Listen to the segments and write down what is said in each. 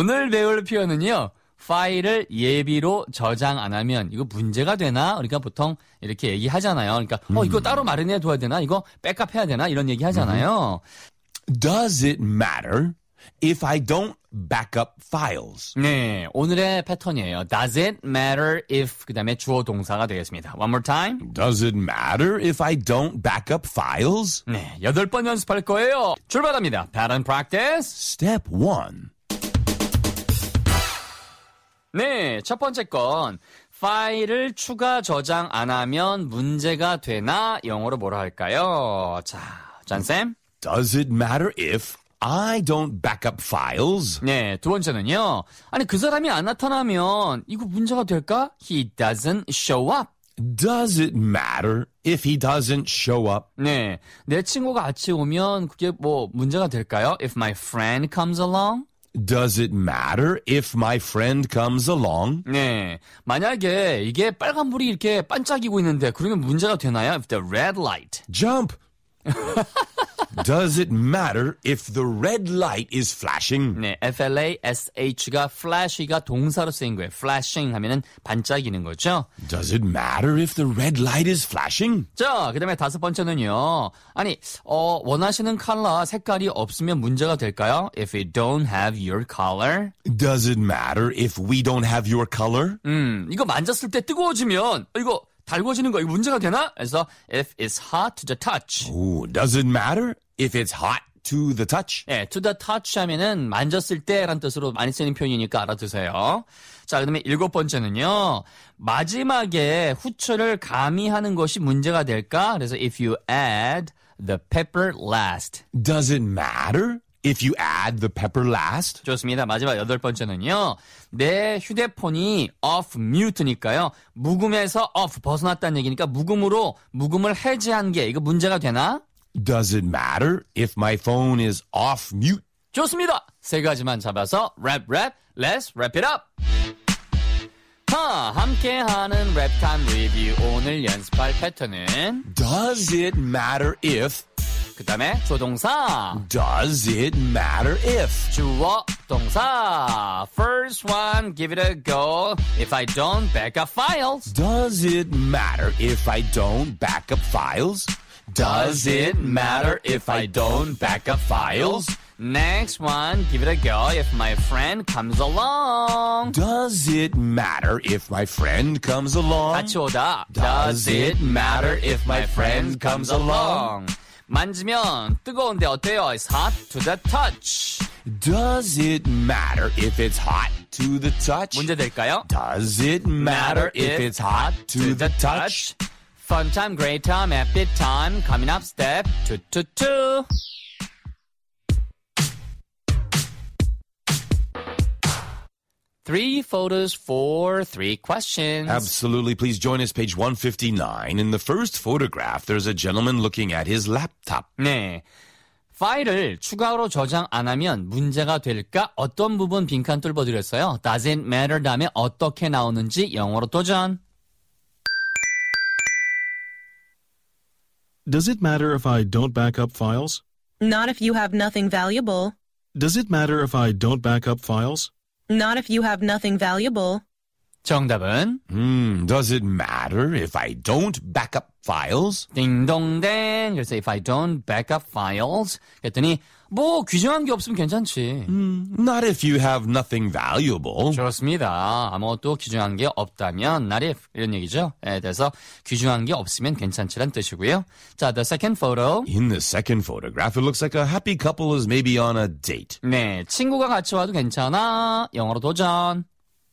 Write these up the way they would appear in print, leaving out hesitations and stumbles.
오늘 배울 표현은요. 파일을 예비로 저장 안 하면 이거 문제가 되나? 우리가 보통 이렇게 얘기하잖아요. 그러니까 이거 따로 마련해 둬야 되나? 이거 백업해야 되나? 이런 얘기 하잖아요. Does it matter if I don't back up files? 네, 오늘의 패턴이에요. Does it matter if 그다음에 주어 동사가 되겠습니다. One more time. Does it matter if I don't back up files? 네, 8번 연습할 거예요. 출발합니다. Pattern practice. Step 1. 네, 첫 번째 건 파일을 추가 저장 안 하면 문제가 되나? 영어로 뭐라 할까요? 자, 잔쌤. Does it matter if I don't back up files? 네, 두 번째는요. 아니, 그 사람이 안 나타나면 이거 문제가 될까? He doesn't show up. Does it matter if he doesn't show up? 네, 내 친구가 같이 오면 그게 뭐 문제가 될까요? If my friend comes along? Does it matter if my friend comes along? 네, 만약에 이게 빨간불이 이렇게 반짝이고 있는데 그러면 문제가 되나요? If the red light. Jump! Does it matter if the red light is flashing? 네, flash가 flash가 동사로 쓰인 거예요. flashing 하면은 반짝이는 거죠. Does it matter if the red light is flashing? 자, 그다음에 다섯 번째는요. 아니, 원하시는 컬러 색깔이 없으면 문제가 될까요? If we don't have your color. Does it matter if we don't have your color? 이거 만졌을 때 뜨거워지면 이거 달궈지는 거 이거 문제가 되나? 그래서 if it's hot to the touch. Ooh, does it matter if it's hot to the touch? 네, to the touch 하면은 만졌을 때라는 뜻으로 많이 쓰는 표현이니까 알아두세요. 자, 그다음에 일곱 번째는요. 마지막에 후추를 가미하는 것이 문제가 될까? 그래서 if you add the pepper last. Does it matter if you add the pepper last? 좋습니다. 마지막 여덟 번째는요. 내 휴대폰이 off mute니까요. 묵음에서 off 벗어났다는 얘기니까 묵음을 해제한 게 이거 문제가 되나? Does it matter if my phone is off mute? 좋습니다. 세 가지만 잡아서 let's wrap it up. 자, 함께하는 랩타임 리뷰 오늘 연습할 패턴은 Does it matter if? 그 다음에 조동사 Does it matter if? 주어 동사 First one, give it a go If I don't back up files Does it matter if I don't back up files? Does it matter if I don't back up files? Next one, give it a go if my friend comes along. Does it matter if my friend comes along? 같이 오다. Does it matter if my friend comes along? 만지면 뜨거운데 어때요? It's hot to the touch. Does it matter if it's hot to the touch? 문제 될까요? Does it matter if it's hot to the touch? Fun time, great time, happy time. Coming up, step 2. Three photos for three questions. Absolutely. Please join us, page 159. In the first photograph, there's a gentleman looking at his laptop. 네. 파일을 추가로 저장 안 하면 문제가 될까? 어떤 부분 빈칸 뚫어드렸어요? Doesn't matter 다음에 어떻게 나오는지 영어로 도전. Does it matter if I don't back up files? Not if you have nothing valuable. Does it matter if I don't back up files? Not if you have nothing valuable. 정답은 Does it matter if I don't back up files? 딩동댕. 그래서 if I don't back up files 그랬더니 뭐 귀중한 게 없으면 괜찮지. Not if you have nothing valuable. 좋습니다. 아무것도 귀중한 게 없다면 not if 이런 얘기죠. 네, 그래서 귀중한 게 없으면 괜찮지란 뜻이고요. 자, the second photo. In the second photograph, it looks like a happy couple is maybe on a date. 네, 친구가 같이 와도 괜찮아. 영어로 도전.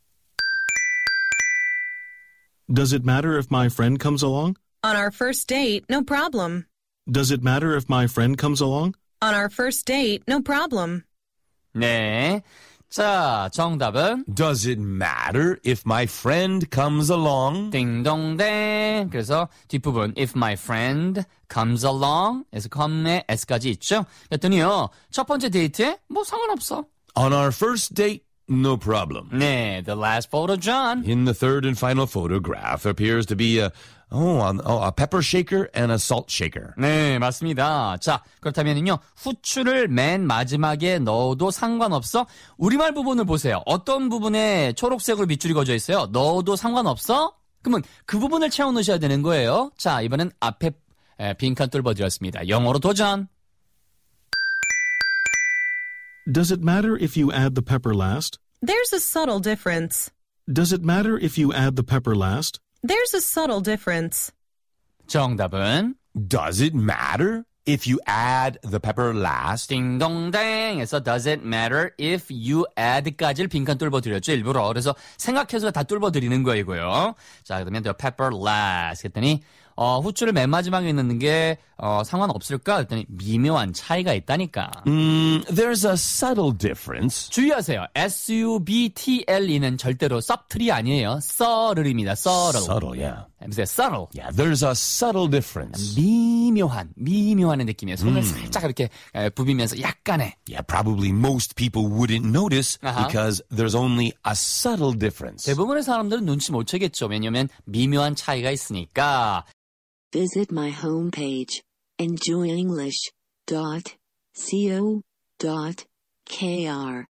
Does it matter if my friend comes along? On our first date, no problem. Does it matter if my friend comes along? On our first date, no problem. 네. 자, 정답은 Does it matter if my friend comes along? 딩동댕. 그래서 뒷부분 if my friend comes along 에서 come에 s까지 있죠. 그랬더니요. 첫 번째 데이트에 뭐 상관없어. On our first date, no problem. 네, the last photo, John. In the third and final photograph appears to be a pepper shaker and a salt shaker. 네, 맞습니다. 자, 그렇다면요, 후추를 맨 마지막에 넣어도 상관없어? 우리말 부분을 보세요. 어떤 부분에 초록색으로 밑줄이 그어져 있어요? 넣어도 상관없어? 그러면 그 부분을 채워 넣으셔야 되는 거예요. 자, 이번엔 앞에 빈칸 뚫어드렸습니다. 영어로 도전. Does it matter if you add the pepper last? There's a subtle difference. Does it matter if you add the pepper last? There's a subtle difference. 정답은 Does it matter if you add the pepper last? 딩동댕에서 does it matter if you add까지를 빈칸 뚫어드렸죠, 일부러. 그래서 생각해서 다 뚫어드리는 거이고요. 자, 그러면 the pepper last 했더니 후추를 맨 마지막에 넣는 게 상관없을까? 했더니 미묘한 차이가 있다니까. There's a subtle difference. 주의하세요. SUBTLE는 절대로 subtle이 아니에요. subtle입니다. subtle. Subtle, yeah. 해보세요. subtle. Yeah, there's a subtle difference. 미묘한 느낌이에요. 손을 살짝 이렇게 부비면서 약간의. Yeah, probably most people wouldn't notice Uh-huh. because there's only a subtle difference. 대부분의 사람들은 눈치 못 채겠죠. 왜냐면 미묘한 차이가 있으니까. Visit my homepage, enjoyenglish.co.kr.